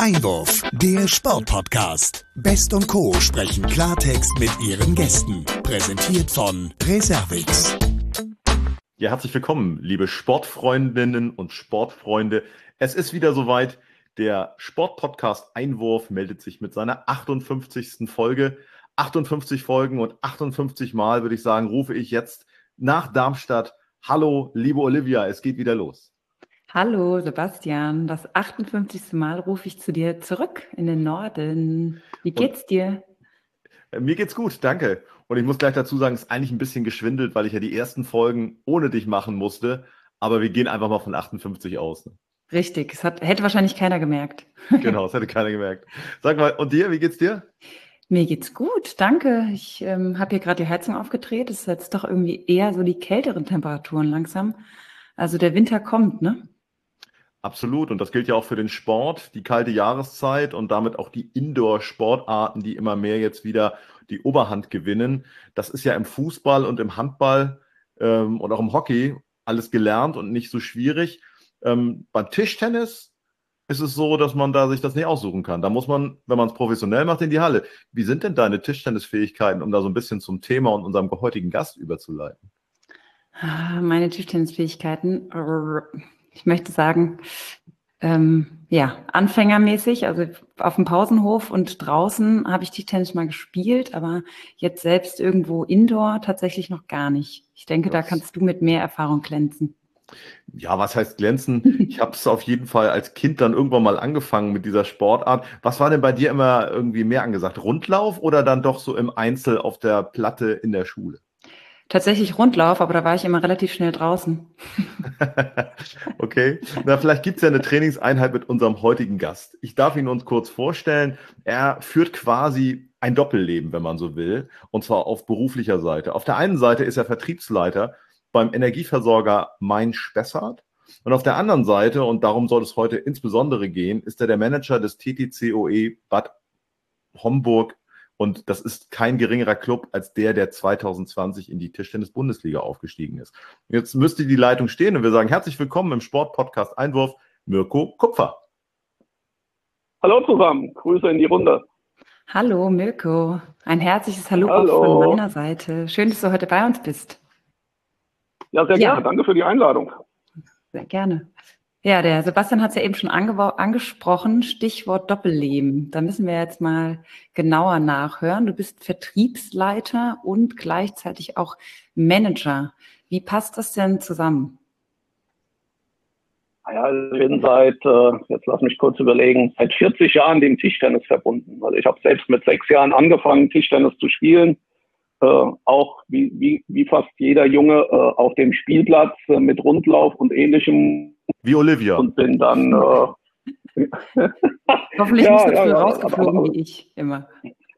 Einwurf, der Sportpodcast. Best und Co. sprechen Klartext mit ihren Gästen. Präsentiert von Reservix. Ja, herzlich willkommen, liebe Sportfreundinnen und Sportfreunde. Es ist wieder soweit. Der Sportpodcast Einwurf meldet sich mit seiner 58. Folge. 58 Folgen und 58 Mal, würde ich sagen, rufe ich jetzt nach Darmstadt. Hallo, liebe Olivia, es geht wieder los. Hallo Sebastian, das 58. Mal rufe ich zu dir zurück in den Norden. Wie geht's dir? Mir geht's gut, danke. Und ich muss gleich dazu sagen, es ist eigentlich ein bisschen geschwindelt, weil ich ja die ersten Folgen ohne dich machen musste. Aber wir gehen einfach mal von 58 aus. Ne? Richtig, hätte wahrscheinlich keiner gemerkt. Genau, das hätte keiner gemerkt. Sag mal, und dir, wie geht's dir? Mir geht's gut, danke. Ich habe hier gerade die Heizung aufgedreht. Es ist jetzt doch irgendwie eher so die kälteren Temperaturen langsam. Also der Winter kommt, ne? Absolut. Und das gilt ja auch für den Sport, die kalte Jahreszeit und damit auch die Indoor-Sportarten, die immer mehr jetzt wieder die Oberhand gewinnen. Das ist ja im Fußball und im Handball und auch im Hockey alles gelernt und nicht so schwierig. Beim Tischtennis ist es so, dass man da sich das nicht aussuchen kann. Da muss man, wenn man es professionell macht, in die Halle. Wie sind denn deine Tischtennisfähigkeiten, um da so ein bisschen zum Thema und unserem heutigen Gast überzuleiten? Meine Tischtennisfähigkeiten, ich möchte sagen, anfängermäßig, also auf dem Pausenhof und draußen habe ich Tischtennis mal gespielt, aber jetzt selbst irgendwo indoor tatsächlich noch gar nicht. Ich denke, da kannst du mit mehr Erfahrung glänzen. Ja, was heißt glänzen? Ich habe es auf jeden Fall als Kind dann irgendwann mal angefangen mit dieser Sportart. Was war denn bei dir immer irgendwie mehr angesagt? Rundlauf oder dann doch so im Einzel auf der Platte in der Schule? Tatsächlich Rundlauf, aber da war ich immer relativ schnell draußen. Okay, na vielleicht gibt es ja eine Trainingseinheit mit unserem heutigen Gast. Ich darf ihn uns kurz vorstellen. Er führt quasi ein Doppelleben, wenn man so will, und zwar auf beruflicher Seite. Auf der einen Seite ist er Vertriebsleiter beim Energieversorger Main-Spessart und auf der anderen Seite, und darum soll es heute insbesondere gehen, ist er der Manager des TTCOE Bad Homburg. Und das ist kein geringerer Club als der 2020 in die Tischtennis-Bundesliga aufgestiegen ist. Jetzt müsste die Leitung stehen und wir sagen herzlich willkommen im Sportpodcast Einwurf, Mirko Kupfer. Hallo zusammen, Grüße in die Runde. Hallo Mirko, ein herzliches Hallo auch von meiner Seite. Schön, dass du heute bei uns bist. Ja, sehr gerne. Danke für die Einladung. Sehr gerne. Ja, der Sebastian hat es ja eben schon angesprochen, Stichwort Doppelleben. Da müssen wir jetzt mal genauer nachhören. Du bist Vertriebsleiter und gleichzeitig auch Manager. Wie passt das denn zusammen? Ja, ich bin jetzt lass mich kurz überlegen, seit 40 Jahren dem Tischtennis verbunden. Also ich habe selbst mit 6 Jahren angefangen, Tischtennis zu spielen. Auch wie fast jeder Junge auf dem Spielplatz mit Rundlauf und Ähnlichem. Wie Olivia. Und bin dann... Hoffentlich nicht so früh rausgeflogen wie ich immer.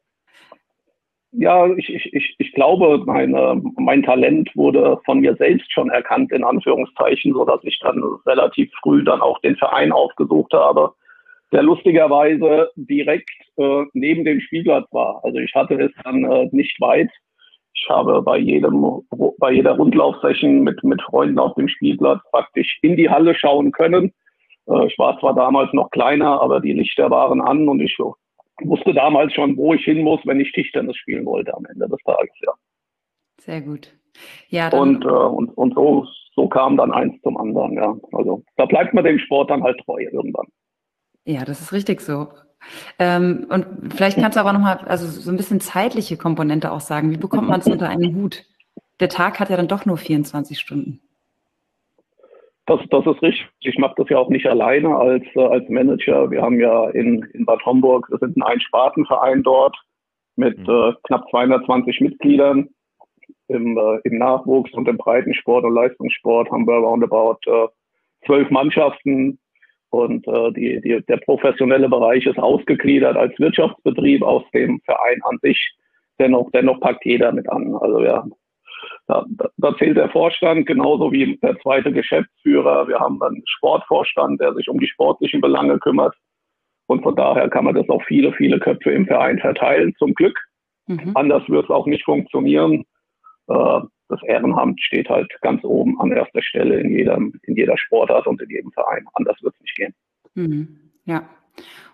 Ja, ich glaube, mein Talent wurde von mir selbst schon erkannt, in Anführungszeichen, so dass ich dann relativ früh dann auch den Verein aufgesucht habe, der lustigerweise direkt neben dem Spielplatz war. Also ich hatte es dann nicht weit. Ich habe bei jeder Rundlaufsession mit Freunden auf dem Spielplatz praktisch in die Halle schauen können. Ich war zwar damals noch kleiner, aber die Lichter waren an und ich wusste damals schon, wo ich hin muss, wenn ich Tischtennis spielen wollte am Ende des Tages, ja. Sehr gut. Ja, dann und so kam dann eins zum anderen, ja. Also da bleibt man dem Sport dann halt treu irgendwann. Ja, das ist richtig so. Und vielleicht kannst du aber nochmal, also so ein bisschen zeitliche Komponente auch sagen. Wie bekommt man es unter einen Hut? Der Tag hat ja dann doch nur 24 Stunden. Das ist richtig. Ich mache das ja auch nicht alleine als Manager. Wir haben ja in Bad Homburg, wir sind ein Einspartenverein dort mit knapp 220 Mitgliedern. Im Nachwuchs und im Breitensport und Leistungssport haben wir roundabout 12 Mannschaften. Und der professionelle Bereich ist ausgegliedert als Wirtschaftsbetrieb aus dem Verein an sich. Dennoch packt jeder mit an. Also ja, da zählt der Vorstand genauso wie der zweite Geschäftsführer. Wir haben einen Sportvorstand, der sich um die sportlichen Belange kümmert. Und von daher kann man das auf viele, viele Köpfe im Verein verteilen, zum Glück. Anders wird es auch nicht funktionieren. Das Ehrenamt steht halt ganz oben an erster Stelle in jeder Sportart und in jedem Verein. Anders wird es nicht gehen. Ja.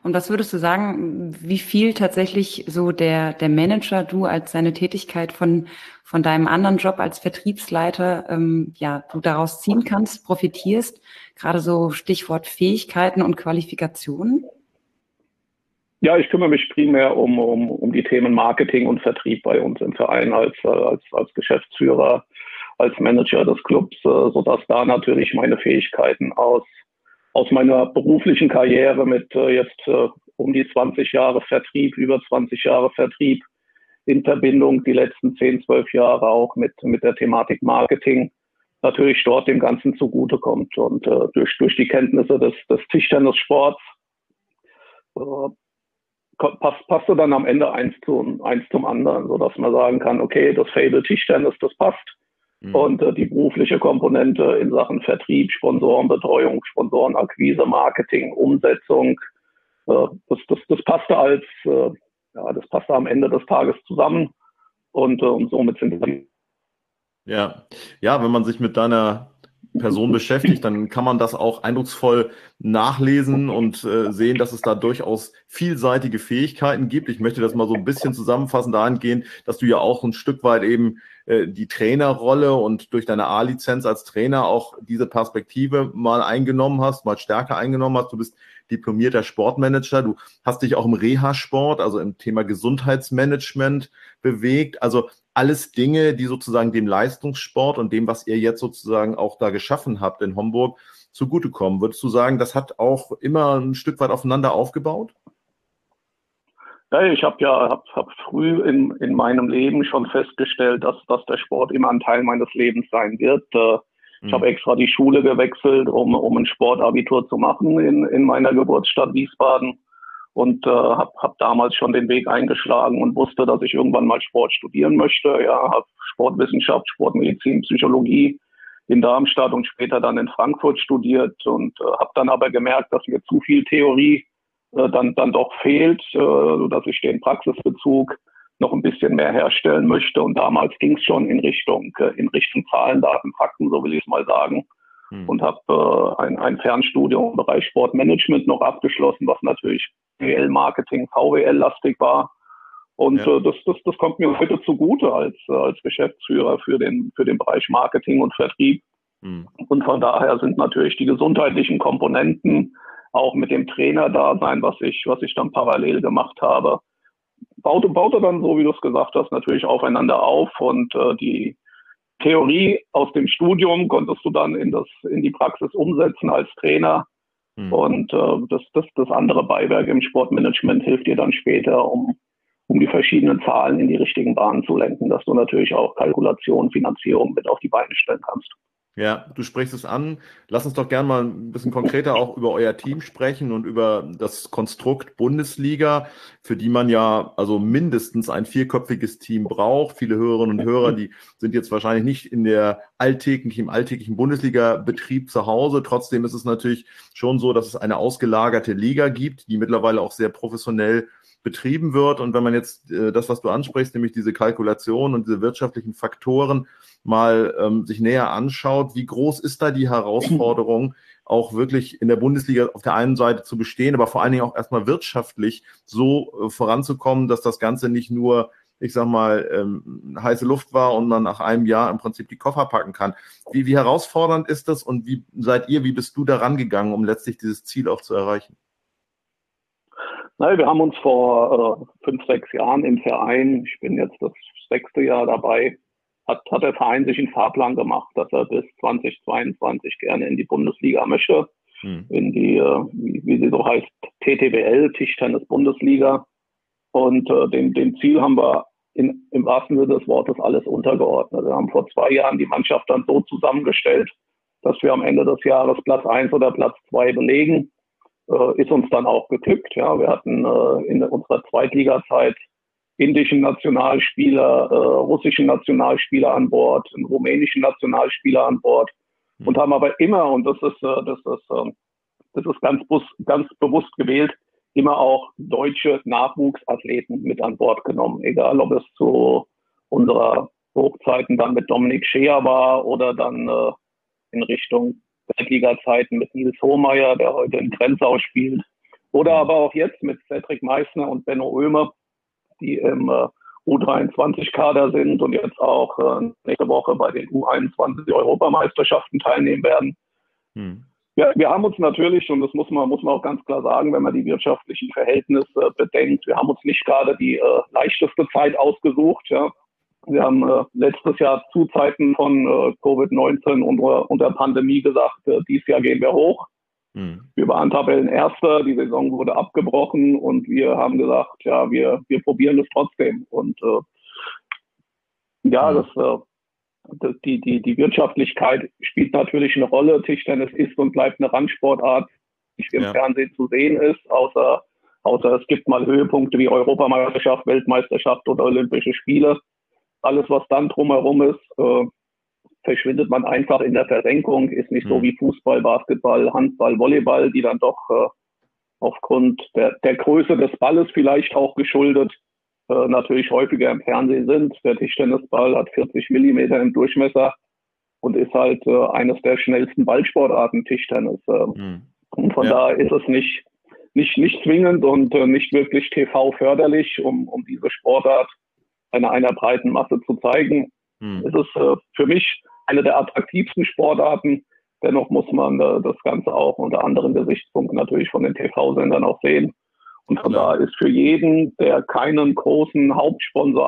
Und was würdest du sagen, wie viel tatsächlich so der Manager, du als seine Tätigkeit von deinem anderen Job als Vertriebsleiter, du daraus ziehen kannst, profitierst? Gerade so Stichwort Fähigkeiten und Qualifikationen? Ja, ich kümmere mich primär um die Themen Marketing und Vertrieb bei uns im Verein als Geschäftsführer, als Manager des Clubs, sodass da natürlich meine Fähigkeiten aus meiner beruflichen Karriere mit jetzt um die 20 Jahre Vertrieb, über 20 Jahre Vertrieb in Verbindung, die letzten 10, 12 Jahre auch mit der Thematik Marketing, natürlich dort dem Ganzen zugutekommt. Und durch die Kenntnisse des Tischtennissports passte dann am Ende eins zum anderen, sodass man sagen kann, okay, das Faible Tischtennis, das passt. Und die berufliche Komponente in Sachen Vertrieb, Sponsorenbetreuung, Sponsorenakquise, Marketing, Umsetzung, das passte das passte am Ende des Tages zusammen und somit sind wir. Ja, wenn man sich mit deiner Person beschäftigt, dann kann man das auch eindrucksvoll nachlesen und sehen, dass es da durchaus vielseitige Fähigkeiten gibt. Ich möchte das mal so ein bisschen zusammenfassen dahingehend, dass du ja auch ein Stück weit eben die Trainerrolle und durch deine A-Lizenz als Trainer auch diese Perspektive mal eingenommen hast, mal stärker eingenommen hast. Du bist diplomierter Sportmanager. Du hast dich auch im Reha-Sport, also im Thema Gesundheitsmanagement bewegt. Also alles Dinge, die sozusagen dem Leistungssport und dem, was ihr jetzt sozusagen auch da geschaffen habt in Homburg, zugutekommen. Würdest du sagen, das hat auch immer ein Stück weit aufeinander aufgebaut? Ja, ich habe früh in meinem Leben schon festgestellt, dass der Sport immer ein Teil meines Lebens sein wird. Ich habe extra die Schule gewechselt, um ein Sportabitur zu machen in meiner Geburtsstadt Wiesbaden und habe damals schon den Weg eingeschlagen und wusste, dass ich irgendwann mal Sport studieren möchte. Ja, habe Sportwissenschaft, Sportmedizin, Psychologie in Darmstadt und später dann in Frankfurt studiert und habe dann aber gemerkt, dass mir zu viel Theorie dann doch fehlt, dass ich den Praxisbezug noch ein bisschen mehr herstellen möchte. Und damals ging es schon in Richtung Zahlen, Daten, Fakten, so will ich es mal sagen. Und habe ein Fernstudium im Bereich Sportmanagement noch abgeschlossen, was natürlich WL-Marketing, VWL-lastig war. Und das kommt mir heute zugute als Geschäftsführer für den Bereich Marketing und Vertrieb. Und von daher sind natürlich die gesundheitlichen Komponenten auch mit dem Trainerdasein, was ich dann parallel gemacht habe, baute dann, so wie du es gesagt hast, natürlich aufeinander auf und die Theorie aus dem Studium konntest du dann in die Praxis umsetzen als Trainer und das andere Beiwerk im Sportmanagement hilft dir dann später, um die verschiedenen Zahlen in die richtigen Bahnen zu lenken, dass du natürlich auch Kalkulation, Finanzierung mit auf die Beine stellen kannst. Ja, du sprichst es an. Lass uns doch gerne mal ein bisschen konkreter auch über euer Team sprechen und über das Konstrukt Bundesliga, für die man ja also mindestens ein 4-köpfiges Team braucht. Viele Hörerinnen und Hörer, die sind jetzt wahrscheinlich nicht im alltäglichen Bundesliga-Betrieb zu Hause. Trotzdem ist es natürlich schon so, dass es eine ausgelagerte Liga gibt, die mittlerweile auch sehr professionell betrieben wird. Und wenn man jetzt das, was du ansprichst, nämlich diese Kalkulation und diese wirtschaftlichen Faktoren mal sich näher anschaut, wie groß ist da die Herausforderung, auch wirklich in der Bundesliga auf der einen Seite zu bestehen, aber vor allen Dingen auch erstmal wirtschaftlich so voranzukommen, dass das Ganze nicht nur, ich sag mal, heiße Luft war und man nach einem Jahr im Prinzip die Koffer packen kann. Wie herausfordernd ist das und wie bist du da rangegangen, um letztlich dieses Ziel auch zu erreichen? Nein, wir haben uns vor 5, 6 Jahren im Verein, ich bin jetzt das 6. Jahr dabei, hat der Verein sich einen Fahrplan gemacht, dass er bis 2022 gerne in die Bundesliga möchte, in die, wie sie so heißt, TTBL, Tischtennis-Bundesliga. Und dem Ziel haben wir im wahrsten Sinne des Wortes alles untergeordnet. Wir haben vor 2 Jahren die Mannschaft dann so zusammengestellt, dass wir am Ende des Jahres Platz 1 oder Platz 2 belegen. Ist uns dann auch geglückt. Ja, wir hatten in unserer Zweitliga-Zeit indischen Nationalspieler, russischen Nationalspieler an Bord, einen rumänischen Nationalspieler an Bord und haben aber immer, und das ist ganz bewusst gewählt, immer auch deutsche Nachwuchsathleten mit an Bord genommen. Egal, ob es zu unserer Hochzeiten dann mit Dominik Scheer war oder dann in Richtung Zweitliga-Zeiten mit Nils Hohmeier, der heute in Grenzau spielt, Oder aber auch jetzt mit Cedric Meissner und Benno Oemer, die im U23-Kader sind und jetzt auch nächste Woche bei den U21-Europameisterschaften teilnehmen werden. Ja, wir haben uns natürlich, und das muss man auch ganz klar sagen, wenn man die wirtschaftlichen Verhältnisse bedenkt, wir haben uns nicht gerade die leichteste Zeit ausgesucht. Ja. Wir haben letztes Jahr zu Zeiten von Covid-19 und der Pandemie gesagt, dieses Jahr gehen wir hoch. Wir waren Tabellenerster, die Saison wurde abgebrochen und wir haben gesagt, ja, wir probieren es trotzdem. Und die Wirtschaftlichkeit spielt natürlich eine Rolle. Tischtennis ist und bleibt eine Randsportart, die nicht im Fernsehen zu sehen ist, außer es gibt mal Höhepunkte wie Europameisterschaft, Weltmeisterschaft oder Olympische Spiele. Alles, was dann drumherum ist, verschwindet man einfach in der Versenkung, ist nicht so wie Fußball, Basketball, Handball, Volleyball, die dann doch aufgrund der Größe des Balles vielleicht auch geschuldet natürlich häufiger im Fernsehen sind. Der Tischtennisball hat 40 Millimeter im Durchmesser und ist halt eines der schnellsten Ballsportarten, Tischtennis. Und von daher ist es nicht zwingend und nicht wirklich TV-förderlich, um diese Sportart einer breiten Masse zu zeigen. Es ist für mich eine der attraktivsten Sportarten. Dennoch muss man das Ganze auch unter anderen Gesichtspunkten natürlich von den TV-Sendern auch sehen. Und von daher ist für jeden, der keinen großen Hauptsponsor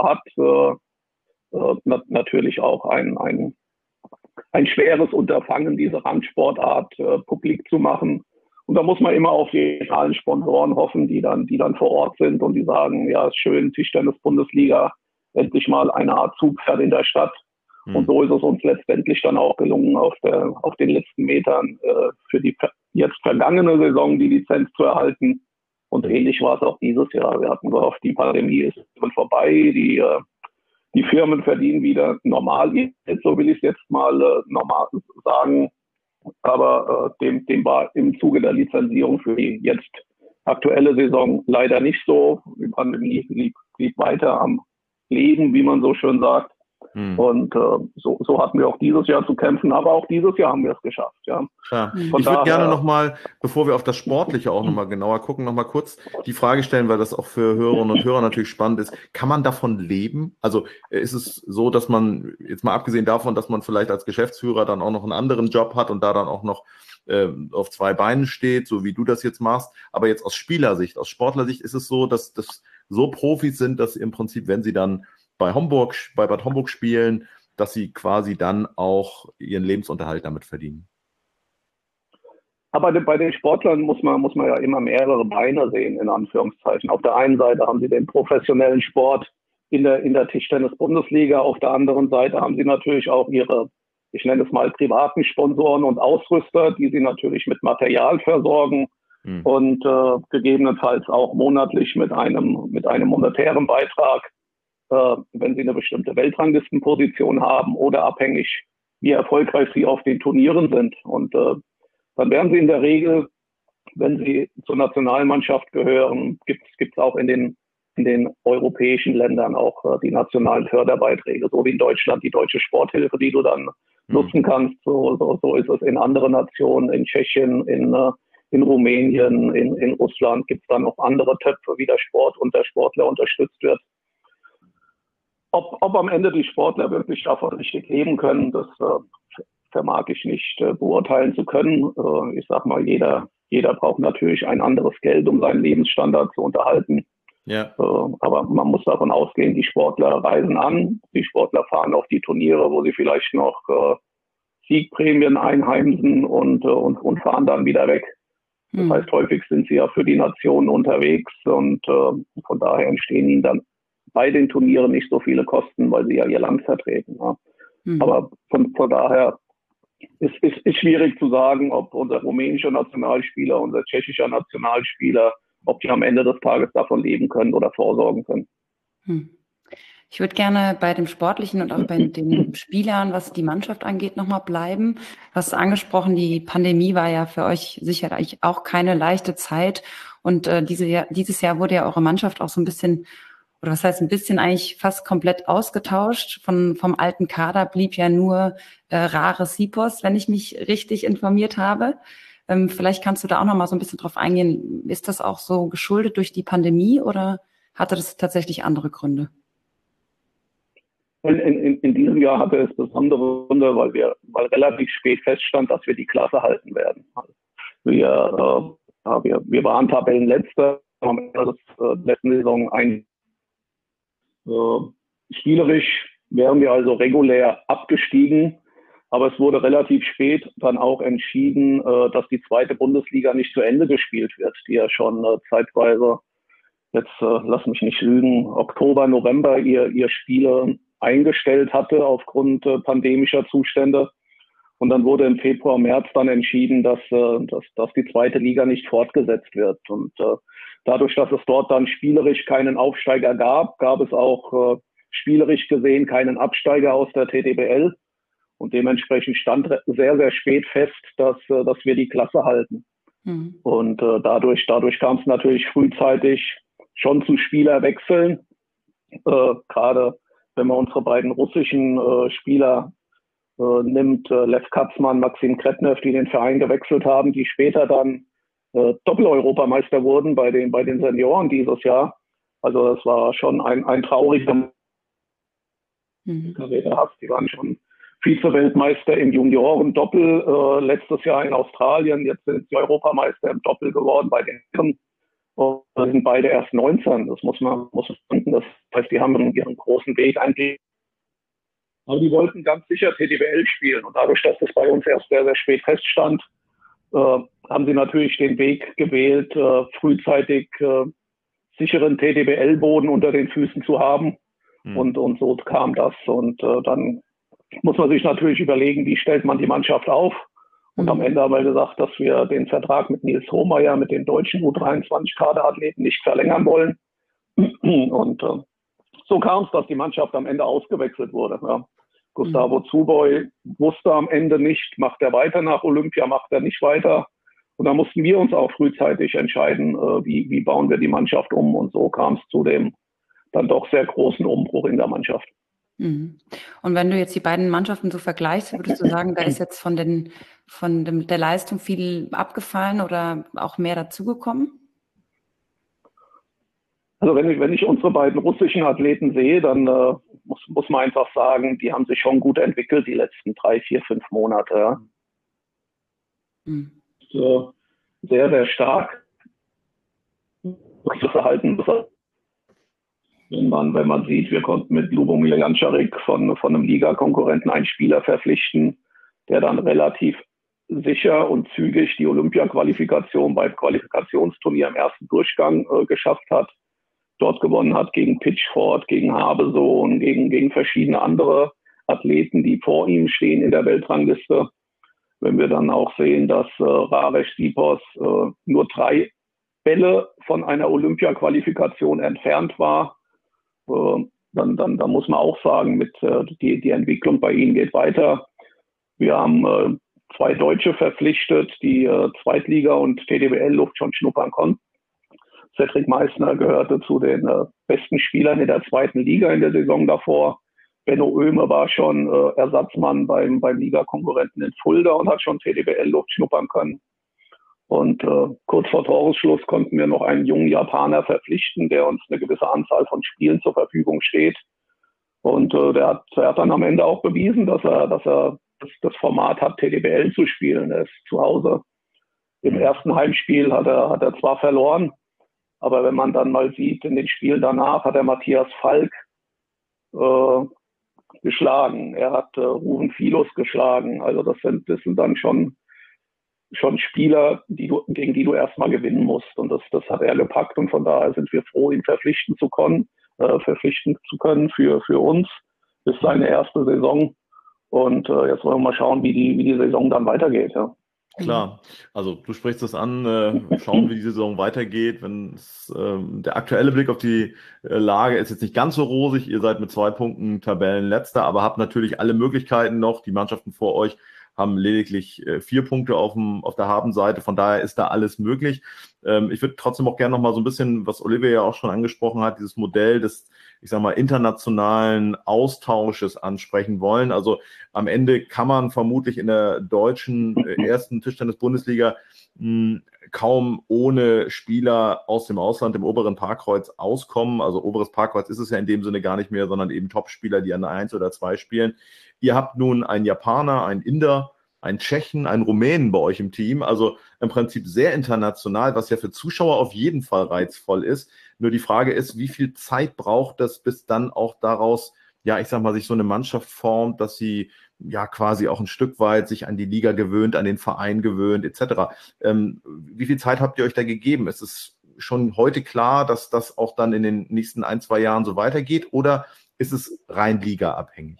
hat, natürlich auch ein schweres Unterfangen, diese Randsportart publik zu machen. Und da muss man immer auf die regionalen Sponsoren hoffen, die dann vor Ort sind und die sagen, ja, ist schön, Tischtennis-Bundesliga, endlich mal eine Art Zugpferd in der Stadt. Und so ist es uns letztendlich dann auch gelungen, auf den letzten Metern für die jetzt vergangene Saison die Lizenz zu erhalten. Und ähnlich war es auch dieses Jahr. Wir hatten gehofft, die Pandemie ist vorbei, die Firmen verdienen wieder normal, so will ich es jetzt mal normal sagen. Aber dem war im Zuge der Lizenzierung für die jetzt aktuelle Saison leider nicht so. Die Pandemie blieb weiter am Leben, wie man so schön sagt. Und so hatten wir auch dieses Jahr zu kämpfen, aber auch dieses Jahr haben wir es geschafft. Ja. Ja. Ich würde gerne nochmal, bevor wir auf das Sportliche auch nochmal genauer gucken, nochmal kurz die Frage stellen, weil das auch für Hörerinnen und Hörer natürlich spannend ist. Kann man davon leben? Also ist es so, dass man, jetzt mal abgesehen davon, dass man vielleicht als Geschäftsführer dann auch noch einen anderen Job hat und da dann auch noch auf zwei Beinen steht, so wie du das jetzt machst, aber jetzt aus Spielersicht, aus Sportlersicht ist es so, dass das so Profis sind, dass sie im Prinzip, wenn sie dann bei Bad Homburg spielen, dass sie quasi dann auch ihren Lebensunterhalt damit verdienen. Aber bei den Sportlern muss man ja immer mehrere Beine sehen, in Anführungszeichen. Auf der einen Seite haben sie den professionellen Sport in der Tischtennis-Bundesliga. Auf der anderen Seite haben sie natürlich auch ihre, ich nenne es mal, privaten Sponsoren und Ausrüster, die sie natürlich mit Material versorgen und gegebenenfalls auch monatlich mit einem monetären Beitrag, wenn sie eine bestimmte Weltranglistenposition haben oder abhängig, wie erfolgreich sie auf den Turnieren sind. Und dann werden sie in der Regel, wenn sie zur Nationalmannschaft gehören, gibt's auch in den europäischen Ländern auch die nationalen Förderbeiträge, so wie in Deutschland die deutsche Sporthilfe, die du dann nutzen kannst. So ist es in anderen Nationen, in Tschechien, in Rumänien, in Russland gibt's dann noch andere Töpfe, wie der Sport und der Sportler unterstützt wird. Ob am Ende die Sportler wirklich davon richtig leben können, das vermag ich nicht beurteilen zu können. Ich sag mal, jeder braucht natürlich ein anderes Geld, um seinen Lebensstandard zu unterhalten. Ja. Aber man muss davon ausgehen, die Sportler reisen an, die Sportler fahren auf die Turniere, wo sie vielleicht noch Siegprämien einheimsen und fahren dann wieder weg. Das heißt, häufig sind sie ja für die Nation unterwegs und von daher entstehen ihnen dann bei den Turnieren nicht so viele Kosten, weil sie ja ihr Land vertreten. Ja. Aber von daher ist schwierig zu sagen, ob unser rumänischer Nationalspieler, unser tschechischer Nationalspieler, ob die am Ende des Tages davon leben können oder vorsorgen können. Ich würde gerne bei dem Sportlichen und auch bei den Spielern, was die Mannschaft angeht, nochmal bleiben. Du hast angesprochen, die Pandemie war ja für euch sicherlich auch keine leichte Zeit. Und dieses Jahr wurde ja eure Mannschaft auch so ein bisschen, oder was heißt ein bisschen, eigentlich fast komplett ausgetauscht. Vom alten Kader blieb ja nur Rare Sipos, wenn ich mich richtig informiert habe. Vielleicht kannst du da auch noch mal so ein bisschen drauf eingehen. Ist das auch so geschuldet durch die Pandemie oder hatte das tatsächlich andere Gründe? In diesem Jahr hatte es besondere Gründe, weil relativ spät feststand, dass wir die Klasse halten werden. Wir waren Tabellenletzter, am Ende der letzten Saison spielerisch wären wir also regulär abgestiegen, aber es wurde relativ spät dann auch entschieden, dass die zweite Bundesliga nicht zu Ende gespielt wird, die ja schon zeitweise, jetzt lass mich nicht lügen, Oktober, November ihr Spiele eingestellt hatte aufgrund pandemischer Zustände. Und dann wurde im Februar, März dann entschieden, dass die zweite Liga nicht fortgesetzt wird. Und dadurch, dass es dort dann spielerisch keinen Aufsteiger gab, gab es auch spielerisch gesehen keinen Absteiger aus der TDBL. Und dementsprechend stand sehr, sehr spät fest, dass wir die Klasse halten. Mhm. Und dadurch kam es natürlich frühzeitig schon zu Spielerwechseln. Gerade wenn man unsere beiden russischen Spieler nimmt, Lev Katzmann, Maxim Kretnev, die den Verein gewechselt haben, die später dann Doppel-Europameister wurden bei den Senioren dieses Jahr. Also das war schon ein trauriger Karriere. Die waren schon Vize-Weltmeister im Junioren-Doppel letztes Jahr in Australien. Jetzt sind sie Europameister im Doppel geworden bei den Herren. Und sind beide erst 19. Das muss man denken. Das heißt, die haben ihren großen Weg eigentlich. Aber die wollten ganz sicher TDBL spielen. Und dadurch, dass das bei uns erst sehr, sehr spät feststand, haben sie natürlich den Weg gewählt, frühzeitig sicheren TDBL-Boden unter den Füßen zu haben. Und so kam das. Und dann muss man sich natürlich überlegen, wie stellt man die Mannschaft auf. Und am Ende haben wir gesagt, dass wir den Vertrag mit Nils Hohmeier, mit den deutschen U23-Kaderathleten nicht verlängern wollen. Und so kam es, dass die Mannschaft am Ende ausgewechselt wurde. Ja. Gustavo Zuboy wusste am Ende nicht, macht er weiter nach Olympia, macht er nicht weiter. Und da mussten wir uns auch frühzeitig entscheiden, wie bauen wir die Mannschaft um. Und so kam es zu dem dann doch sehr großen Umbruch in der Mannschaft. Und wenn du jetzt die beiden Mannschaften so vergleichst, würdest du sagen, da ist jetzt von der Leistung viel abgefallen oder auch mehr dazugekommen? Also wenn ich unsere beiden russischen Athleten sehe, dann muss man einfach sagen, die haben sich schon gut entwickelt die letzten 3, 4, 5 Monate. Ja. Sehr, sehr stark. Das Verhalten, wenn man sieht, wir konnten mit Lubomir Jančarik von einem Ligakonkurrenten einen Spieler verpflichten, der dann relativ sicher und zügig die Olympia-Qualifikation beim Qualifikationsturnier im ersten Durchgang geschafft hat. Dort gewonnen hat gegen Pitchford, gegen Habesohn, gegen verschiedene andere Athleten, die vor ihm stehen in der Weltrangliste. Wenn wir dann auch sehen, dass Raresh Sipos nur 3 Bälle von einer Olympia-Qualifikation entfernt war, dann muss man auch sagen, die Entwicklung bei ihnen geht weiter. Wir haben 2 Deutsche verpflichtet, die Zweitliga- und TDBL-Luft schon schnuppern konnten. Cedric Meissner gehörte zu den besten Spielern in der zweiten Liga in der Saison davor. Benno Oehme war schon Ersatzmann beim Ligakonkurrenten in Fulda und hat schon TDBL-Luft schnuppern können. Und kurz vor Toresschluss konnten wir noch einen jungen Japaner verpflichten, der uns eine gewisse Anzahl von Spielen zur Verfügung steht. Und der hat dann am Ende auch bewiesen, dass er das Format hat, TDBL zu spielen. Er ist zu Hause. Im ersten Heimspiel hat er zwar verloren, aber wenn man dann mal sieht, in den Spielen danach hat er Matthias Falk geschlagen. Er hat Ruven Filos geschlagen. Also das sind dann schon Spieler, gegen die du erstmal gewinnen musst. Und das hat er gepackt. Und von daher sind wir froh, ihn verpflichten zu können für uns. Das ist seine erste Saison. Und jetzt wollen wir mal schauen, wie die Saison dann weitergeht. Ja. Klar, also du sprichst das an, schauen, wie die Saison weitergeht. Der aktuelle Blick auf die Lage ist jetzt nicht ganz so rosig. Ihr seid mit 2 Punkten Tabellenletzter, aber habt natürlich alle Möglichkeiten noch, die Mannschaften vor euch haben lediglich 4 Punkte auf der Habenseite. Von daher ist da alles möglich. Ich würde trotzdem auch gerne noch mal so ein bisschen, was Olivier ja auch schon angesprochen hat, dieses Modell des, ich sag mal, internationalen Austausches ansprechen wollen. Also am Ende kann man vermutlich in der deutschen ersten Tischtennis-Bundesliga kaum ohne Spieler aus dem Ausland im oberen Parkkreuz auskommen. Also oberes Parkkreuz ist es ja in dem Sinne gar nicht mehr, sondern eben Top-Spieler, die an der 1 oder 2 spielen. Ihr habt nun einen Japaner, einen Inder, einen Tschechen, einen Rumänen bei euch im Team. Also im Prinzip sehr international, was ja für Zuschauer auf jeden Fall reizvoll ist. Nur die Frage ist, wie viel Zeit braucht das, bis dann auch daraus, ja, ich sag mal, sich so eine Mannschaft formt, dass sie ja quasi auch ein Stück weit sich an die Liga gewöhnt, an den Verein gewöhnt, etc. Wie viel Zeit habt ihr euch da gegeben? Ist es schon heute klar, dass das auch dann in den nächsten 1, 2 Jahren so weitergeht, oder ist es rein ligaabhängig?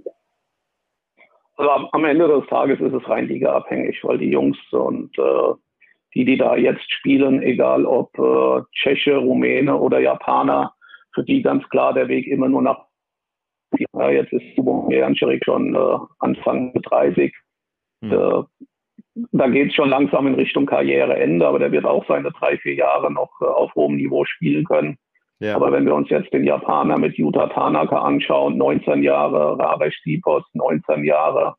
Also am Ende des Tages ist es rein ligaabhängig, weil die Jungs und die da jetzt spielen, egal ob Tscheche, Rumäne oder Japaner, für die ganz klar der Weg immer nur nach. Ja, jetzt ist Jančarik schon Anfang 30. Da geht es schon langsam in Richtung Karriereende, aber der wird auch seine 3, 4 Jahre noch auf hohem Niveau spielen können. Ja. Aber wenn wir uns jetzt den Japaner mit Yuta Tanaka anschauen, 19 Jahre, Raresh Sipos, 19 Jahre,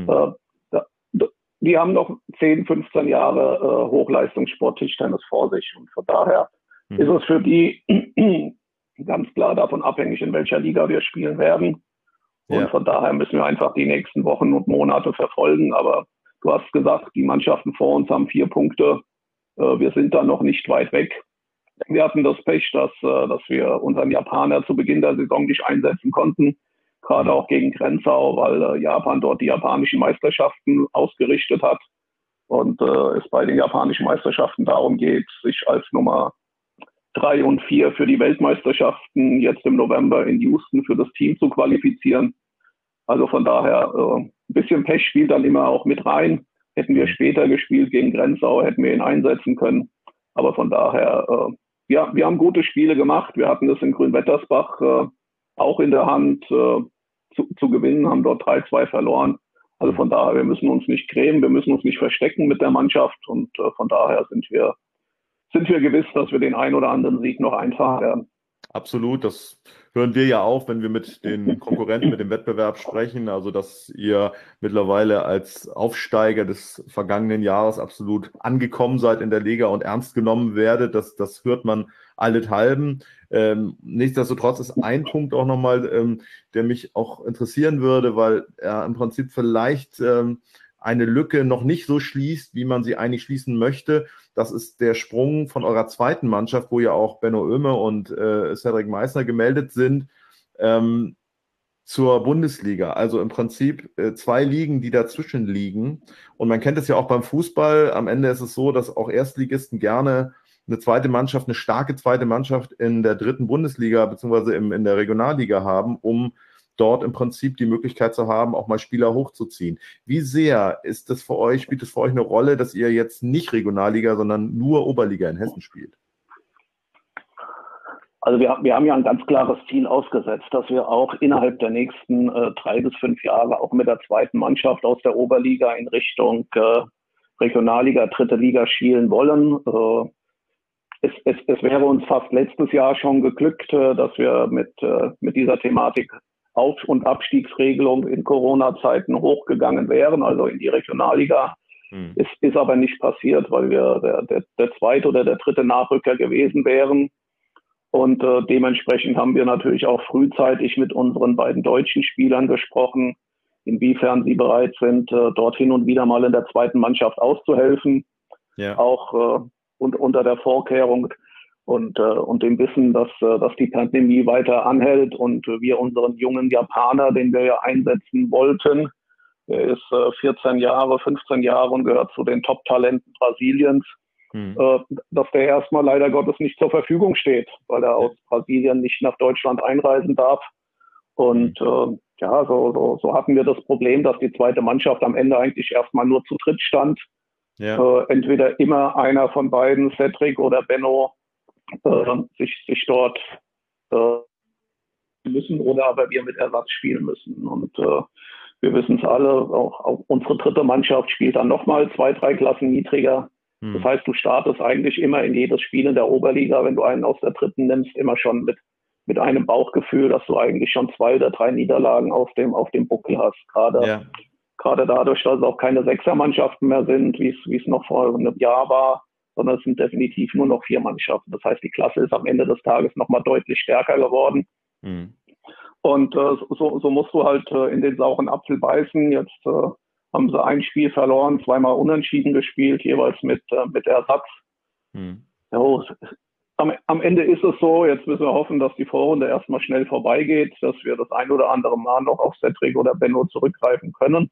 die haben noch 10, 15 Jahre Hochleistungssport-Tischtennis vor sich. Und von daher ist es für die ganz klar davon abhängig, in welcher Liga wir spielen werden. Und von daher müssen wir einfach die nächsten Wochen und Monate verfolgen. Aber du hast gesagt, die Mannschaften vor uns haben 4 Punkte. Wir sind da noch nicht weit weg. Wir hatten das Pech, dass wir unseren Japaner zu Beginn der Saison nicht einsetzen konnten. Gerade auch gegen Grenzau, weil Japan dort die japanischen Meisterschaften ausgerichtet hat. Und es bei den japanischen Meisterschaften darum geht, sich als Nummer 3 und 4 für die Weltmeisterschaften jetzt im November in Houston für das Team zu qualifizieren. Also von daher ein bisschen Pech spielt dann immer auch mit rein. Hätten wir später gespielt gegen Grenzau, hätten wir ihn einsetzen können. Aber von daher, ja, wir haben gute Spiele gemacht. Wir hatten das in Grünwettersbach auch in der Hand zu gewinnen, haben dort 3-2 verloren. Also von daher, wir müssen uns nicht grämen, wir müssen uns nicht verstecken mit der Mannschaft. Und von daher sind wir gewiss, dass wir den ein oder anderen Sieg noch einfahren werden. Absolut, das hören wir ja auch, wenn wir mit den Konkurrenten, mit dem Wettbewerb sprechen, also dass ihr mittlerweile als Aufsteiger des vergangenen Jahres absolut angekommen seid in der Liga und ernst genommen werdet, das hört man allenthalben. Nichtsdestotrotz ist ein Punkt auch nochmal, der mich auch interessieren würde, weil er im Prinzip vielleicht eine Lücke noch nicht so schließt, wie man sie eigentlich schließen möchte. Das ist der Sprung von eurer zweiten Mannschaft, wo ja auch Benno Oehme und Cedric Meissner gemeldet sind, zur Bundesliga. Also im Prinzip 2 Ligen, die dazwischen liegen. Und man kennt es ja auch beim Fußball. Am Ende ist es so, dass auch Erstligisten gerne eine zweite Mannschaft, eine starke zweite Mannschaft in der 3. Bundesliga beziehungsweise in der Regionalliga haben, um dort im Prinzip die Möglichkeit zu haben, auch mal Spieler hochzuziehen. Wie sehr ist das für euch, spielt es für euch eine Rolle, dass ihr jetzt nicht Regionalliga, sondern nur Oberliga in Hessen spielt? Also wir haben ja ein ganz klares Ziel ausgesetzt, dass wir auch innerhalb der nächsten 3 bis 5 Jahre auch mit der zweiten Mannschaft aus der Oberliga in Richtung Regionalliga, 3. Liga schielen wollen. Es wäre uns fast letztes Jahr schon geglückt, dass wir mit dieser Thematik Auf- und Abstiegsregelung in Corona-Zeiten hochgegangen wären, also in die Regionalliga. Ist aber nicht passiert, weil wir der zweite oder der dritte Nachrücker gewesen wären. Und dementsprechend haben wir natürlich auch frühzeitig mit unseren beiden deutschen Spielern gesprochen, inwiefern sie bereit sind, dort hin und wieder mal in der zweiten Mannschaft auszuhelfen. Ja. Auch und unter der Vorkehrung und dem Wissen, dass die Pandemie weiter anhält und wir unseren jungen Japaner, den wir ja einsetzen wollten, der ist 14 Jahre, 15 Jahre und gehört zu den Top-Talenten Brasiliens, dass der erstmal leider Gottes nicht zur Verfügung steht, weil er aus Brasilien nicht nach Deutschland einreisen darf. Und ja, so hatten wir das Problem, dass die zweite Mannschaft am Ende eigentlich erstmal nur zu dritt stand. Ja. Entweder immer einer von beiden, Cedric oder Benno, sich dort müssen oder aber wir mit Ersatz spielen müssen. Und wir wissen es alle, auch unsere dritte Mannschaft spielt dann nochmal 2, 3 Klassen niedriger. Das heißt, du startest eigentlich immer in jedes Spiel in der Oberliga, wenn du einen aus der dritten nimmst, immer schon mit einem Bauchgefühl, dass du eigentlich schon 2 oder 3 Niederlagen auf dem Buckel hast. Gerade dadurch, dass es auch keine Sechsermannschaften mehr sind, wie es noch vor einem Jahr war, sondern es sind definitiv nur noch 4 Mannschaften. Das heißt, die Klasse ist am Ende des Tages nochmal deutlich stärker geworden. Und so musst du halt in den sauren Apfel beißen. Jetzt haben sie ein Spiel verloren, 2-mal unentschieden gespielt, jeweils mit Ersatz. Ja, am Ende ist es so, jetzt müssen wir hoffen, dass die Vorrunde erstmal schnell vorbeigeht, dass wir das ein oder andere Mal noch auf Cedric oder Benno zurückgreifen können.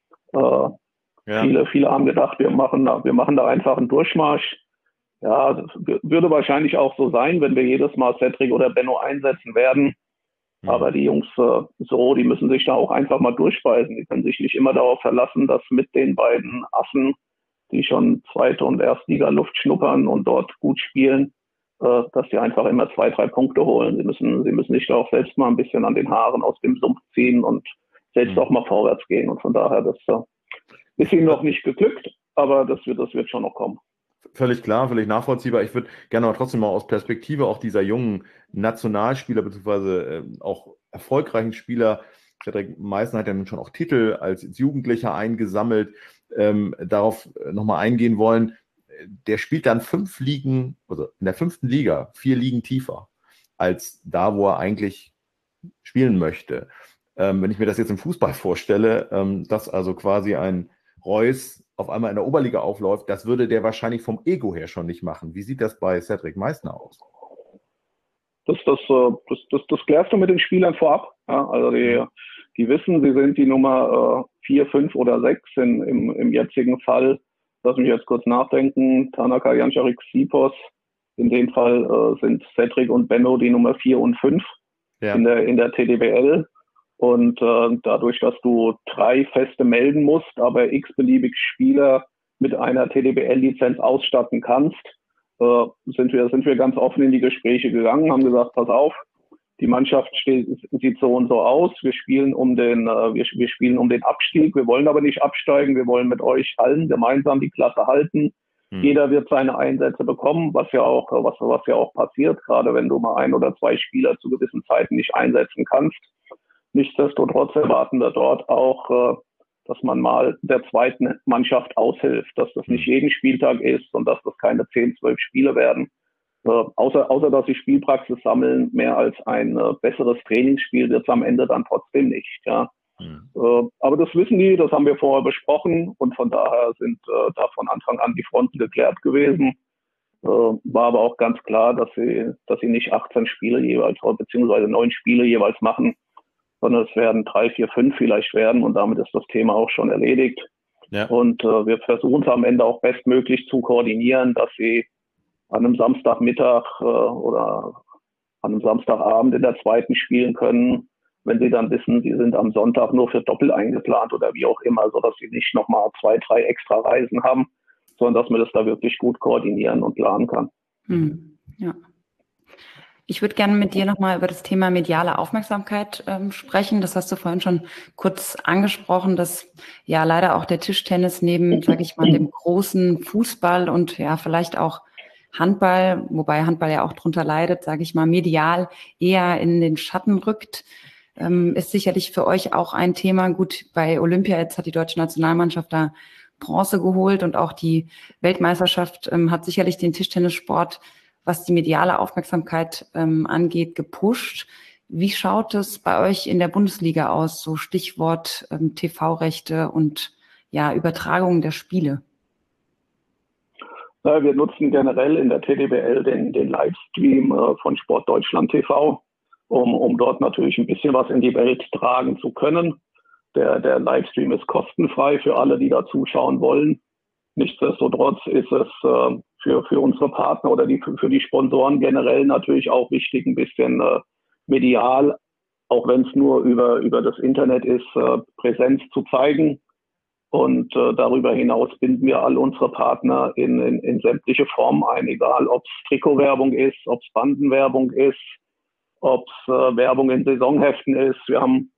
Viele haben gedacht, wir machen da einfach einen Durchmarsch. Ja, das würde wahrscheinlich auch so sein, wenn wir jedes Mal Cedric oder Benno einsetzen werden. Aber die Jungs, die müssen sich da auch einfach mal durchbeißen. Die können sich nicht immer darauf verlassen, dass mit den beiden Assen, die schon Zweite- und Erstliga-Luft schnuppern und dort gut spielen, dass die einfach immer 2, 3 Punkte holen. Sie müssen sich da auch selbst mal ein bisschen an den Haaren aus dem Sumpf ziehen und selbst auch mal vorwärts gehen. Und von daher, das ist ihnen noch nicht geglückt, aber das wird schon noch kommen. Völlig klar, völlig nachvollziehbar. Ich würde gerne aber trotzdem mal aus Perspektive auch dieser jungen Nationalspieler beziehungsweise auch erfolgreichen Spieler, Cedric Meissner hat ja nun schon auch Titel als Jugendlicher eingesammelt, darauf nochmal eingehen wollen. Der spielt dann 5 Ligen, also in der 5. Liga, 4 Ligen tiefer als da, wo er eigentlich spielen möchte. Wenn ich mir das jetzt im Fußball vorstelle, dass also quasi ein Reus auf einmal in der Oberliga aufläuft, das würde der wahrscheinlich vom Ego her schon nicht machen. Wie sieht das bei Cedric Meissner aus? Das klärst du mit den Spielern vorab. Ja? Also die wissen, sie sind die Nummer 4, 5 oder 6 im jetzigen Fall. Lass mich jetzt kurz nachdenken. Tanaka, Jančarik, Sipos. In dem Fall sind Cedric und Benno die Nummer 4 und 5 in der TDBL. Und dadurch, dass du 3 Feste melden musst, aber x-beliebig Spieler mit einer TDBL-Lizenz ausstatten kannst, sind wir ganz offen in die Gespräche gegangen, haben gesagt, pass auf, die Mannschaft sieht so und so aus, wir spielen um den Abstieg, wir wollen aber nicht absteigen, wir wollen mit euch allen gemeinsam die Klasse halten. Jeder wird seine Einsätze bekommen, was ja auch passiert, gerade wenn du mal 1 oder 2 Spieler zu gewissen Zeiten nicht einsetzen kannst. Nichtsdestotrotz erwarten wir dort auch, dass man mal der zweiten Mannschaft aushilft, dass das nicht jeden Spieltag ist und dass das keine 10, 12 Spiele werden. Außer dass sie Spielpraxis sammeln, mehr als ein besseres Trainingsspiel wird es am Ende dann trotzdem nicht. Ja. Aber das wissen die, das haben wir vorher besprochen und von daher sind da von Anfang an die Fronten geklärt gewesen. War aber auch ganz klar, dass sie nicht 18 Spiele jeweils, beziehungsweise 9 Spiele jeweils machen, sondern es werden 3, 4, 5 vielleicht werden und damit ist das Thema auch schon erledigt. Ja. Und wir versuchen es am Ende auch bestmöglich zu koordinieren, dass sie an einem Samstagmittag oder an einem Samstagabend in der 2. spielen können, wenn sie dann wissen, sie sind am Sonntag nur für Doppel eingeplant oder wie auch immer, sodass sie nicht nochmal 2, 3 extra Reisen haben, sondern dass man das da wirklich gut koordinieren und planen kann. Ja. Ich würde gerne mit dir nochmal über das Thema mediale Aufmerksamkeit sprechen. Das hast du vorhin schon kurz angesprochen, dass ja leider auch der Tischtennis neben, sage ich mal, dem großen Fußball und ja vielleicht auch Handball, wobei Handball ja auch drunter leidet, sage ich mal, medial eher in den Schatten rückt. Ist sicherlich für euch auch ein Thema. Gut, bei Olympia jetzt hat die deutsche Nationalmannschaft da Bronze geholt und auch die Weltmeisterschaft hat sicherlich den Tischtennissport, was die mediale Aufmerksamkeit angeht, gepusht. Wie schaut es bei euch in der Bundesliga aus? So Stichwort TV-Rechte und ja Übertragung der Spiele. Wir nutzen generell in der TDBL den Livestream von Sport Deutschland TV, um dort natürlich ein bisschen was in die Welt tragen zu können. Der Livestream ist kostenfrei für alle, die da zuschauen wollen. Nichtsdestotrotz ist es für unsere Partner oder für die Sponsoren generell natürlich auch wichtig, ein bisschen medial, auch wenn es nur über das Internet ist, Präsenz zu zeigen. Und darüber hinaus binden wir all unsere Partner in sämtliche Formen ein, egal ob es Trikotwerbung ist, ob es Bandenwerbung ist, ob es Werbung in Saisonheften ist. Wir haben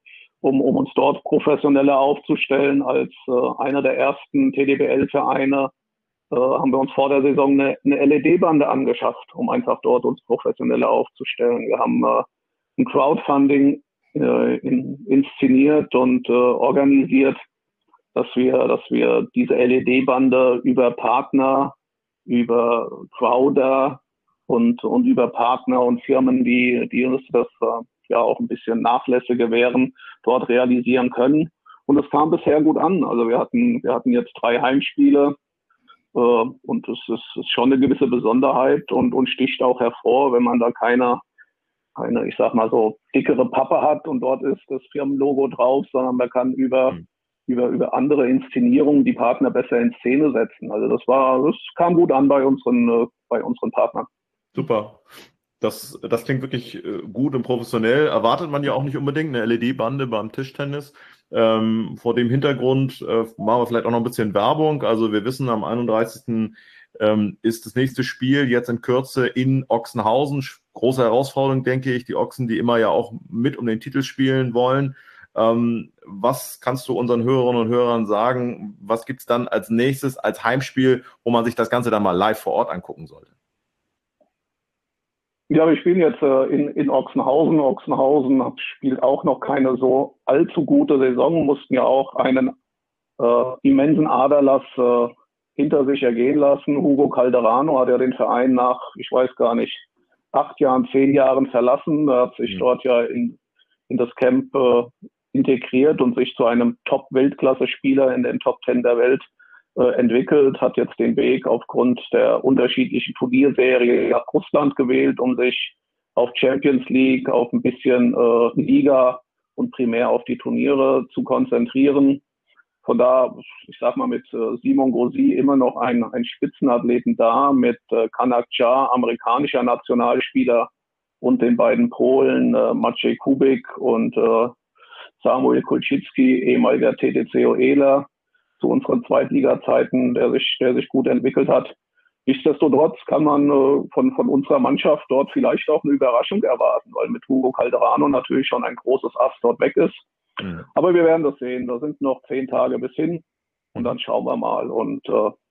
um uns dort professioneller aufzustellen. Als einer der ersten TDBL-Vereine haben wir uns vor der Saison eine LED-Bande angeschafft, um einfach dort uns professioneller aufzustellen. Wir haben ein Crowdfunding inszeniert und organisiert, dass wir diese LED-Bande über Partner, über Crowder und über Partner und Firmen, die uns das ja auch ein bisschen Nachlässe gewähren, dort realisieren können. Und es kam bisher gut an. Also wir hatten jetzt 3 Heimspiele und es ist schon eine gewisse Besonderheit und sticht auch hervor, wenn man da keine, ich sag mal so, dickere Pappe hat und dort ist das Firmenlogo drauf, sondern man kann über andere Inszenierungen die Partner besser in Szene setzen. Also das kam gut an bei unseren Partnern. Super. Das klingt wirklich gut und professionell. Erwartet man ja auch nicht unbedingt eine LED-Bande beim Tischtennis. Vor dem Hintergrund machen wir vielleicht auch noch ein bisschen Werbung. Also wir wissen, am 31. Ist das nächste Spiel jetzt in Kürze in Ochsenhausen. Große Herausforderung, denke ich. Die Ochsen, die immer ja auch mit um den Titel spielen wollen. Was kannst du unseren Hörerinnen und Hörern sagen? Was gibt's dann als nächstes als Heimspiel, wo man sich das Ganze dann mal live vor Ort angucken sollte? Ja, wir spielen jetzt in Ochsenhausen. Ochsenhausen spielt auch noch keine so allzu gute Saison, mussten ja auch einen immensen Aderlass hinter sich ergehen lassen. Hugo Calderano hat ja den Verein nach, ich weiß gar nicht, 8 Jahren, 10 Jahren verlassen. Er hat sich dort ja in das Camp integriert und sich zu einem Top-Weltklasse-Spieler in den Top 10 der Welt entwickelt, hat jetzt den Weg aufgrund der unterschiedlichen Turnierserie nach Russland gewählt, um sich auf Champions League, auf ein bisschen Liga und primär auf die Turniere zu konzentrieren. Von da, ich sag mal, mit Simon Grossi immer noch ein Spitzenathleten da, mit Kanak Jar, amerikanischer Nationalspieler, und den beiden Polen, Maciej Kubik und Samuel Kulczycki, ehemaliger TTC-Oehler, zu unseren Zweitliga-Zeiten, der sich gut entwickelt hat. Nichtsdestotrotz kann man von unserer Mannschaft dort vielleicht auch eine Überraschung erwarten, weil mit Hugo Calderano natürlich schon ein großes Ass dort weg ist. Mhm. Aber wir werden das sehen. Da sind noch 10 Tage bis hin und dann schauen wir mal. Und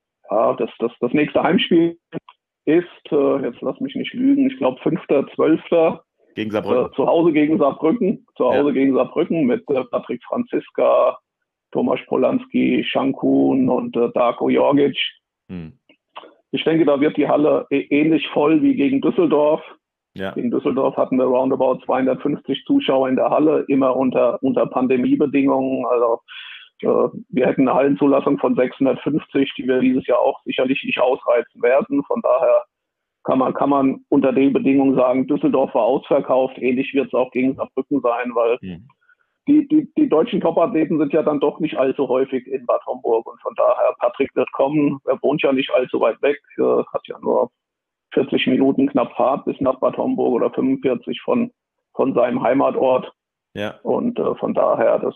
das nächste Heimspiel ist, jetzt lass mich nicht lügen, ich glaube 5.12. Gegen Saarbrücken. Zu Hause gegen Saarbrücken mit Patrick Franziska, Tomasz Polanski, Shankun und Darko Jorgic. Hm. Ich denke, da wird die Halle ähnlich voll wie gegen Düsseldorf. Ja. Gegen Düsseldorf hatten wir roundabout 250 Zuschauer in der Halle, immer unter Pandemiebedingungen. Also wir hätten eine Hallenzulassung von 650, die wir dieses Jahr auch sicherlich nicht ausreizen werden. Von daher kann man unter den Bedingungen sagen, Düsseldorf war ausverkauft. Ähnlich wird es auch gegen Saarbrücken sein, weil die deutschen Topathleten sind ja dann doch nicht allzu häufig in Bad Homburg. Und von daher, Patrick wird kommen. Er wohnt ja nicht allzu weit weg, hat ja nur 40 Minuten knapp Fahrt bis nach Bad Homburg oder 45 von seinem Heimatort. Ja. Und von daher, das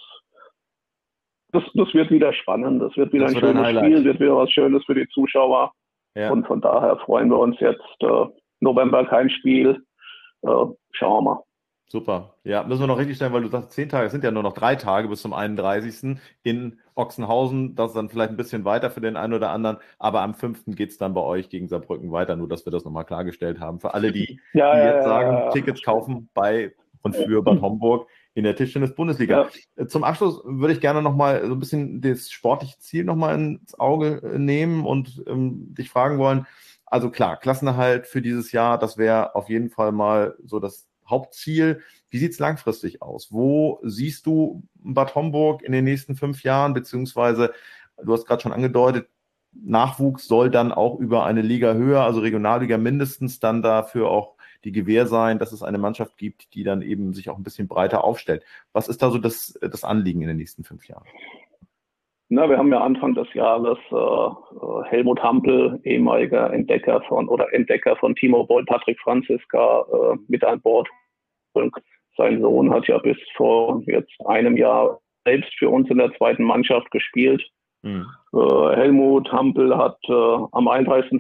wird wieder spannend. Das wird wieder ein schönes Spiel, wird wieder was Schönes für die Zuschauer. Ja. Und von daher freuen wir uns jetzt. November kein Spiel. Schauen wir mal. Super. Ja, müssen wir noch richtig stellen, weil du sagst, 10 Tage, es sind ja nur noch 3 Tage bis zum 31. in Ochsenhausen. Das ist dann vielleicht ein bisschen weiter für den einen oder anderen, aber am 5. geht es dann bei euch gegen Saarbrücken weiter, nur dass wir das nochmal klargestellt haben. Für alle, die jetzt sagen, Tickets kaufen bei und für Bad Homburg in der Tischtennis-Bundesliga. Ja. Zum Abschluss würde ich gerne nochmal so ein bisschen das sportliche Ziel nochmal ins Auge nehmen und dich fragen wollen. Also klar, Klassenerhalt für dieses Jahr, das wäre auf jeden Fall mal so das Hauptziel. Wie sieht es langfristig aus? Wo siehst du Bad Homburg in den nächsten 5 Jahren? Beziehungsweise, du hast gerade schon angedeutet, Nachwuchs soll dann auch über eine Liga höher, also Regionalliga mindestens, dann dafür auch die Gewähr sein, dass es eine Mannschaft gibt, die dann eben sich auch ein bisschen breiter aufstellt. Was ist da so das Anliegen in den nächsten 5 Jahren? Na, wir haben ja Anfang des Jahres Helmut Hampel, ehemaliger Entdecker von Timo Boll, Patrick Franziska mit an Bord. Und sein Sohn hat ja bis vor jetzt einem Jahr selbst für uns in der zweiten Mannschaft gespielt. Helmut Hampel hat am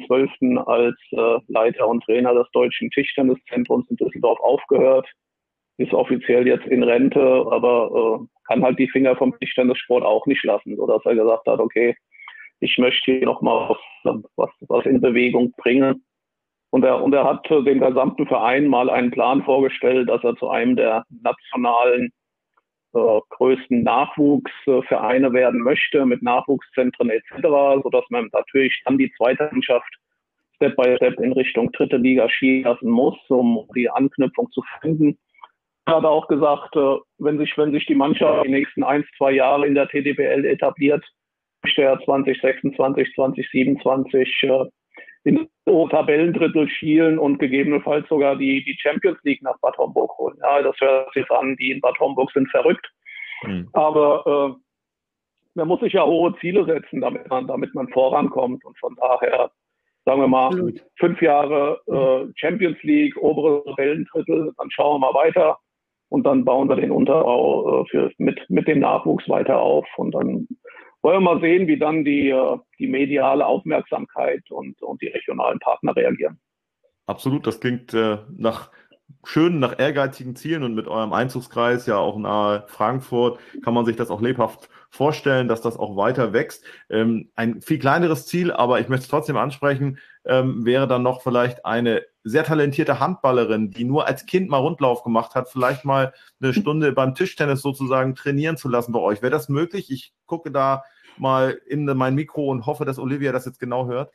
31.12. als Leiter und Trainer des Deutschen Tischtenniszentrums in Düsseldorf aufgehört. ist offiziell jetzt in Rente, aber kann halt die Finger vom Tischtennissport auch nicht lassen, sodass er gesagt hat, okay, ich möchte hier nochmal was in Bewegung bringen. Und er hat dem gesamten Verein mal einen Plan vorgestellt, dass er zu einem der nationalen größten Nachwuchsvereine werden möchte, mit Nachwuchszentren etc., sodass man natürlich dann die zweite Mannschaft Step by Step in Richtung dritte Liga schieben lassen muss, um die Anknüpfung zu finden. Er hat auch gesagt, wenn sich die Mannschaft die nächsten 1-2 Jahre in der TDBL etabliert, möchte er 2026, 2027 in das Tabellendrittel schielen und gegebenenfalls sogar die Champions League nach Bad Homburg holen. Ja, das hört sich an, die in Bad Homburg sind verrückt. Aber man muss sich ja hohe Ziele setzen, damit man vorankommt. Und von daher, sagen wir mal, 5 Jahre Champions League, oberes Tabellendrittel, dann schauen wir mal weiter. Und dann bauen wir den Unterbau mit dem Nachwuchs weiter auf. Und dann wollen wir mal sehen, wie dann die mediale Aufmerksamkeit und die regionalen Partner reagieren. Absolut, das klingt nach ehrgeizigen Zielen, und mit eurem Einzugskreis ja auch nahe Frankfurt kann man sich das auch lebhaft vorstellen, dass das auch weiter wächst. Ein viel kleineres Ziel, aber ich möchte es trotzdem ansprechen, wäre dann noch vielleicht eine sehr talentierte Handballerin, die nur als Kind mal Rundlauf gemacht hat, vielleicht mal eine Stunde beim Tischtennis sozusagen trainieren zu lassen bei euch. Wäre das möglich? Ich gucke da mal in mein Mikro und hoffe, dass Olivia das jetzt genau hört.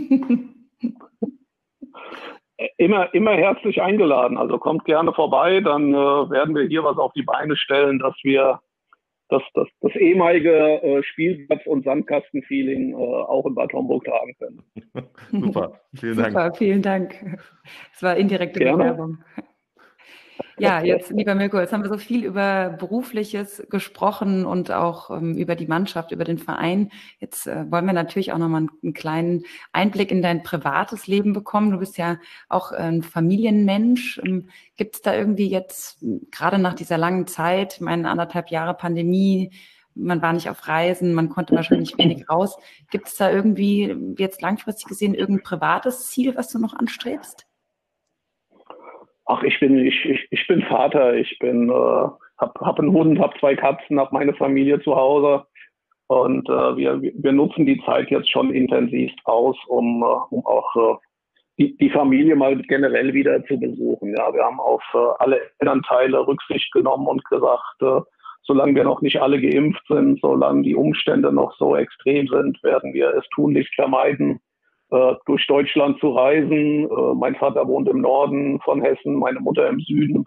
Immer herzlich eingeladen. Also kommt gerne vorbei, dann werden wir hier was auf die Beine stellen, dass wir das ehemalige Spielplatz- und Sandkasten-Feeling auch in Bad Homburg tragen können. Super, vielen Dank. Super, vielen Dank. Das war indirekte Bewerbung. Ja, jetzt, lieber Mirko, jetzt haben wir so viel über Berufliches gesprochen und auch über die Mannschaft, über den Verein. Jetzt wollen wir natürlich auch nochmal einen kleinen Einblick in dein privates Leben bekommen. Du bist ja auch ein Familienmensch. Gibt es da irgendwie jetzt, gerade nach dieser langen Zeit, ich meine 1,5 Jahre Pandemie, man war nicht auf Reisen, man konnte wahrscheinlich wenig raus. Gibt es da irgendwie jetzt langfristig gesehen irgendein privates Ziel, was du noch anstrebst? Ach, ich bin Vater, hab einen Hund, hab 2 Katzen, hab meine Familie zu Hause, und wir nutzen die Zeit jetzt schon intensiv aus, um auch die Familie mal generell wieder zu besuchen. Ja, wir haben auf alle Elternteile Rücksicht genommen und gesagt, solange wir noch nicht alle geimpft sind, solange die Umstände noch so extrem sind, werden wir es tunlichst vermeiden, durch Deutschland zu reisen. Mein Vater wohnt im Norden von Hessen, meine Mutter im Süden.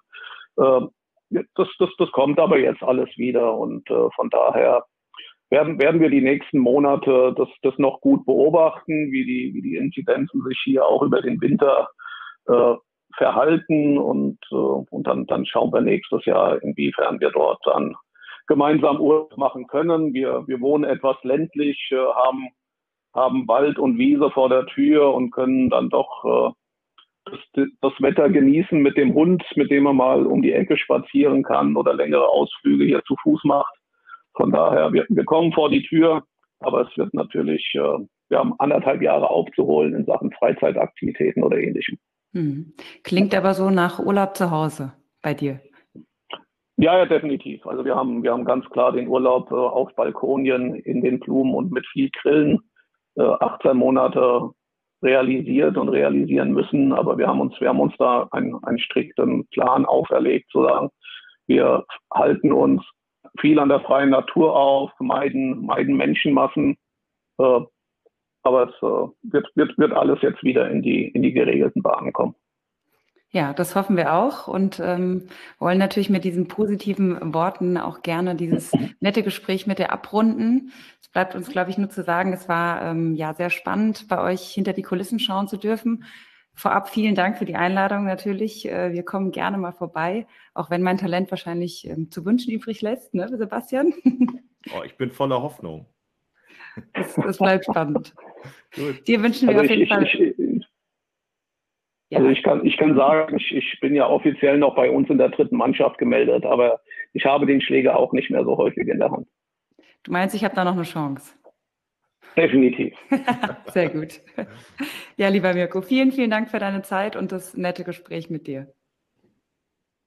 Das kommt aber jetzt alles wieder, und von daher werden wir die nächsten Monate das noch gut beobachten, wie die Inzidenzen sich hier auch über den Winter verhalten, und dann schauen wir nächstes Jahr, inwiefern wir dort dann gemeinsam Urlaub machen können. Wir wohnen etwas ländlich, haben Wald und Wiese vor der Tür und können dann doch das Wetter genießen mit dem Hund, mit dem man mal um die Ecke spazieren kann oder längere Ausflüge hier zu Fuß macht. Von daher, wir kommen vor die Tür, aber es wird natürlich, wir haben 1,5 Jahre aufzuholen in Sachen Freizeitaktivitäten oder Ähnlichem. Klingt aber so nach Urlaub zu Hause bei dir. Ja, definitiv. Also wir haben ganz klar den Urlaub auf Balkonien, in den Blumen und mit viel Grillen 18 Monate realisiert und realisieren müssen, aber wir haben uns da einen strikten Plan auferlegt, sozusagen. Wir halten uns viel an der freien Natur auf, meiden Menschenmassen, aber es wird alles jetzt wieder in die geregelten Bahnen kommen. Ja, das hoffen wir auch, und wollen natürlich mit diesen positiven Worten auch gerne dieses nette Gespräch mit dir abrunden. Es bleibt uns, glaube ich, nur zu sagen, es war sehr spannend, bei euch hinter die Kulissen schauen zu dürfen. Vorab vielen Dank für die Einladung natürlich. Wir kommen gerne mal vorbei, auch wenn mein Talent wahrscheinlich zu wünschen übrig lässt, ne, Sebastian? Oh, ich bin voller Hoffnung. Das bleibt spannend. Gut. Dir wünschen wir auf jeden Fall... Also ich kann sagen, ich bin ja offiziell noch bei uns in der 3. Mannschaft gemeldet, aber ich habe den Schläger auch nicht mehr so häufig in der Hand. Du meinst, ich habe da noch eine Chance? Definitiv. Sehr gut. Ja, lieber Mirko, vielen, vielen Dank für deine Zeit und das nette Gespräch mit dir.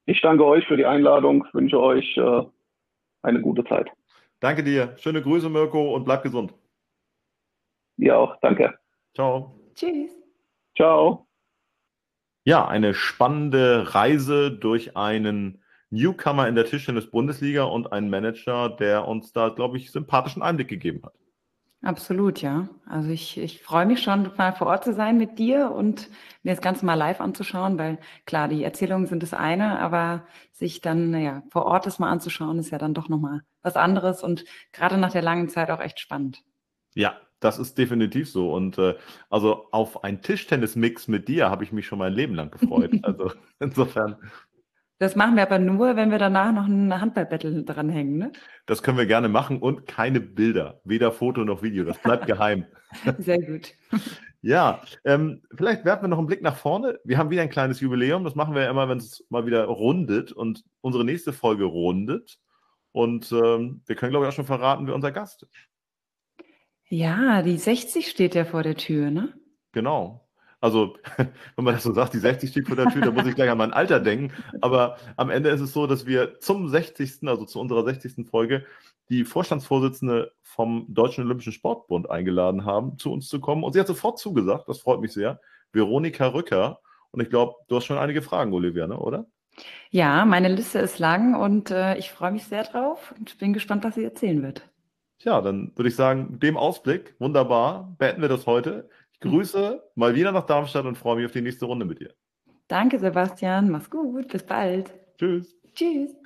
Ich danke euch für die Einladung, wünsche euch eine gute Zeit. Danke dir. Schöne Grüße, Mirko, und bleib gesund. Ihr auch, danke. Ciao. Tschüss. Ciao. Ja, eine spannende Reise durch einen Newcomer in der Tischtennis-Bundesliga und einen Manager, der uns da, glaube ich, sympathischen Einblick gegeben hat. Absolut, ja. Also ich freue mich schon, mal vor Ort zu sein mit dir und mir das Ganze mal live anzuschauen, weil klar, die Erzählungen sind das eine, aber sich dann vor Ort das mal anzuschauen, ist ja dann doch nochmal was anderes und gerade nach der langen Zeit auch echt spannend. Ja, das ist definitiv so. Und also auf einen Tischtennis-Mix mit dir habe ich mich schon mein Leben lang gefreut. Also insofern. Das machen wir aber nur, wenn wir danach noch ein Handball-Battle dranhängen, ne? Das können wir gerne machen und keine Bilder, weder Foto noch Video. Das bleibt geheim. Sehr gut. Ja, vielleicht werfen wir noch einen Blick nach vorne. Wir haben wieder ein kleines Jubiläum. Das machen wir ja immer, wenn es mal wieder rundet und unsere nächste Folge rundet. Und wir können, glaube ich, auch schon verraten, wer unser Gast ist. Ja, die 60 steht ja vor der Tür, ne? Genau. Also, wenn man das so sagt, die 60 steht vor der Tür, da muss ich gleich an mein Alter denken. Aber am Ende ist es so, dass wir zum 60., also zu unserer 60. Folge, die Vorstandsvorsitzende vom Deutschen Olympischen Sportbund eingeladen haben, zu uns zu kommen. Und sie hat sofort zugesagt, das freut mich sehr, Veronika Rücker. Und ich glaube, du hast schon einige Fragen, Olivia, ne, oder? Ja, meine Liste ist lang und ich freue mich sehr drauf und bin gespannt, was sie erzählen wird. Ja, dann würde ich sagen, dem Ausblick, wunderbar, beenden wir das heute. Ich grüße mal wieder nach Darmstadt und freue mich auf die nächste Runde mit dir. Danke, Sebastian. Mach's gut. Bis bald. Tschüss. Tschüss.